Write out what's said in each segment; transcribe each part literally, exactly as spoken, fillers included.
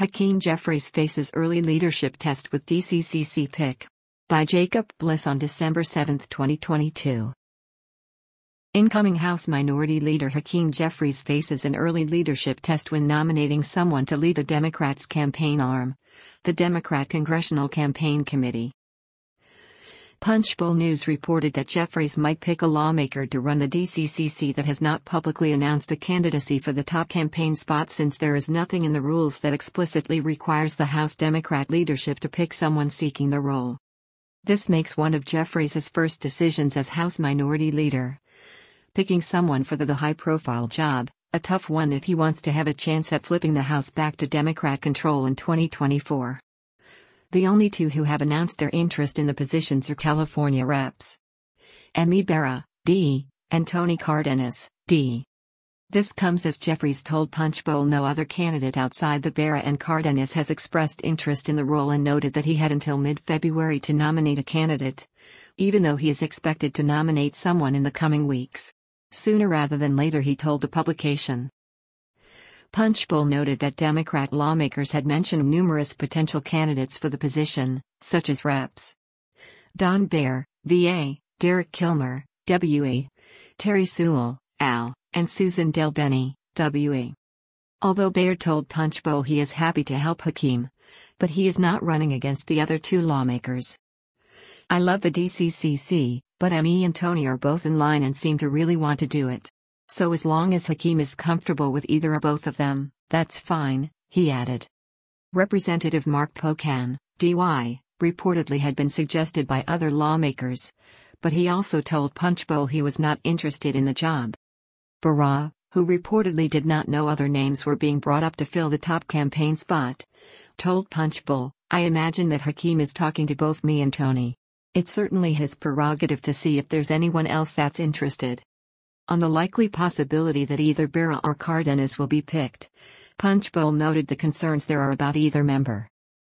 Hakeem Jeffries faces early leadership test with D C C C pick. By Jacob Bliss on December seventh, twenty twenty-two. Incoming House Minority Leader Hakeem Jeffries faces an early leadership test when nominating someone to lead the Democrats' campaign arm, the Democrat Congressional Campaign Committee. Punchbowl News reported that Jeffries might pick a lawmaker to run the D C C C that has not publicly announced a candidacy for the top campaign spot, since there is nothing in the rules that explicitly requires the House Democrat leadership to pick someone seeking the role. This makes one of Jeffries' first decisions as House Minority Leader. Picking someone for the, the high-profile job, a tough one if he wants to have a chance at flipping the House back to Democrat control in twenty twenty-four. The only two who have announced their interest in the positions are California Reps Amy Barra, D, and Tony Cardenas, D. This comes as Jeffries told Punchbowl no other candidate outside the Barra and Cardenas has expressed interest in the role, and noted that he had until mid-February to nominate a candidate, even though he is expected to nominate someone in the coming weeks. Sooner rather than later, he told the publication. Punchbowl noted that Democrat lawmakers had mentioned numerous potential candidates for the position, such as Reps Don Baer, V A, Derek Kilmer, W E, Terry Sewell, Al, and Susan DelBene, W E. Although Baer told Punchbowl he is happy to help Hakeem, but he is not running against the other two lawmakers. I love the D C C C, but Amy and Tony are both in line and seem to really want to do it. So as long as Hakeem is comfortable with either or both of them, that's fine, he added. Representative Mark Pocan, D Y, reportedly had been suggested by other lawmakers, but he also told Punchbowl he was not interested in the job. Barra, who reportedly did not know other names were being brought up to fill the top campaign spot, told Punchbowl, I imagine that Hakeem is talking to both me and Tony. It's certainly his prerogative to see if there's anyone else that's interested. On the likely possibility that either Barra or Cardenas will be picked, Punchbowl noted the concerns there are about either member.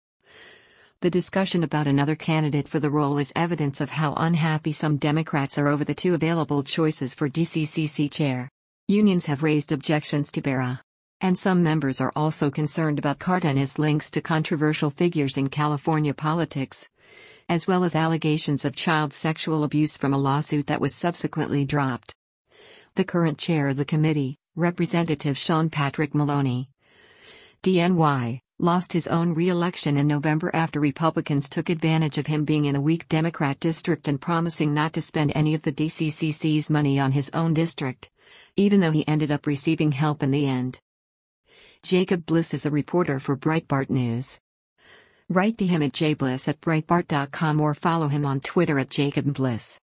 The discussion about another candidate for the role is evidence of how unhappy some Democrats are over the two available choices for D C C C chair. Unions have raised objections to Barra, and some members are also concerned about Cardenas' links to controversial figures in California politics, as well as allegations of child sexual abuse from a lawsuit that was subsequently dropped. The current chair of the committee, Representative Sean Patrick Maloney, D N Y, lost his own re-election in November after Republicans took advantage of him being in a weak Democrat district and promising not to spend any of the D C C C's money on his own district, even though he ended up receiving help in the end. Jacob Bliss is a reporter for Breitbart News. Write to him at jbliss at breitbart dot com or follow him on Twitter at Jacob Bliss.